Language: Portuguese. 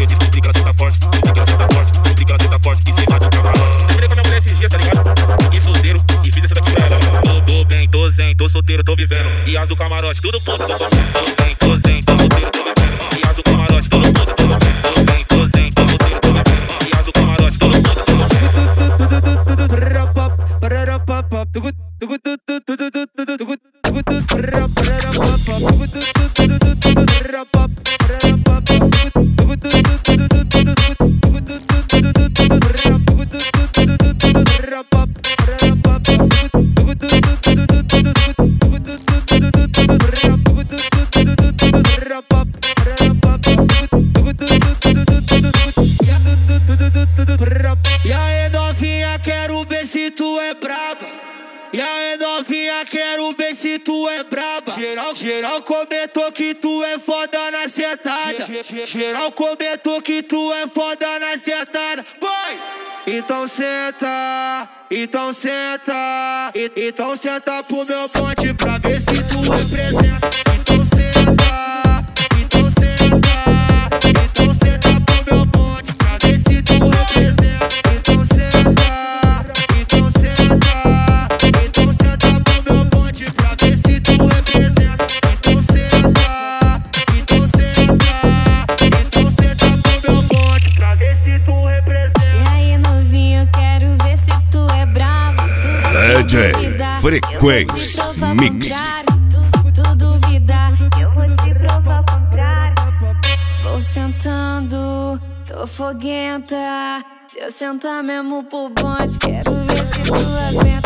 Eu descobri que ela senta forte, descobri que ela senta forte, descobri que ela senta forte. E cê vai do camarote. Combinei com a minha mulher esses dias, tá ligado? Fiquei solteiro e fiz essa daqui pra ela. Tô bem, tô zen, tô solteiro, tô vivendo. E as do camarote, tudo puto, tô comendo. Tô bem, tô zen, tô solteiro, tô vivendo. E as do camarote, tudo puto, tô comendo. Tô bem, tô zen, tô solteiro, tô vivendo. E as do camarote, tudo puto, tô comendo. E aí novinha, quero ver se tu é braba. E aí novinha, quero ver se tu é braba. Geral comentou que tu é foda na sentada. Geral comentou que tu é foda na sentada. Vai! Então senta, então senta, então senta pro meu ponte pra ver se tu representa. Então senta, então senta, então senta pro meu ponte pra ver se tu representa. Então senta, então senta, então senta pro meu ponte pra ver se tu representa. Então senta, então senta, então senta pro meu ponte pra ver se tu representa. DJ Frequência Mix. Tu duvidar, eu vou te provar o contrário. Vou sentando, tô foguenta. Se eu sentar mesmo pro bonde, quero ver se tu aguenta.